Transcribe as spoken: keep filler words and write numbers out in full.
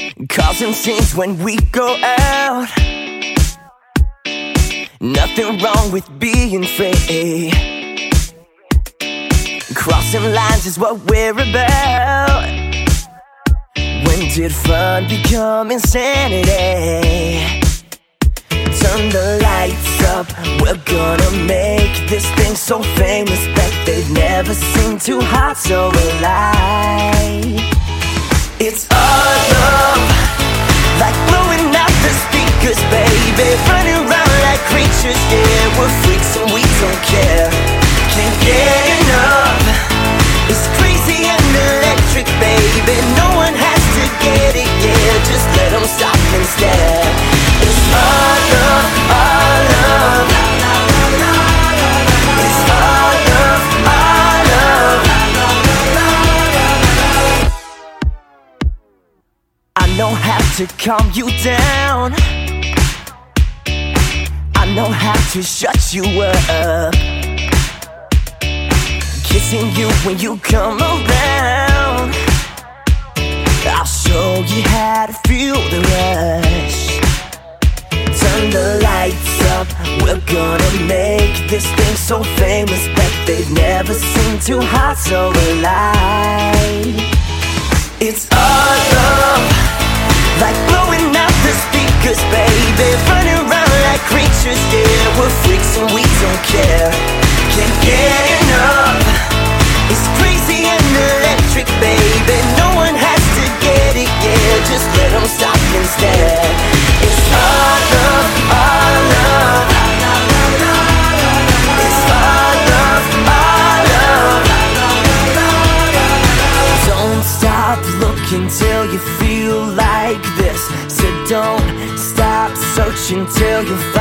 causing scenes when we go out. Nothing wrong with being free. Crossing lines is what we're about. When did fun become insanity? Turn the lights up, we're gonna make this thing so famous that they've never seen two hearts so alive. It's our love, like blowing out the speakers, baby. Running around like creatures, yeah, we're freaks and we don't care. Can't get enough, it's crazy and electric, baby. No one has to get it, yeah, just let them stop and stare. It's our love, our love. It's our love, our love. I know how to calm you down, I know how to shut you up. Kissing you when you come around, I'll show you how to feel the rush. Turn the lights up, we're gonna make this thing so famous that they've never seen two hearts so alive. It's our love, like blowing out the speakers, baby. Running around like creatures, yeah, we're freaks and we don't care. Can't get enough, it's crazy and electric, baby. No one has to get it, yeah, just let them stop and stare. It's our love, our love. It's our love, our love. Don't stop looking till you feel like this. So don't stop searching till you find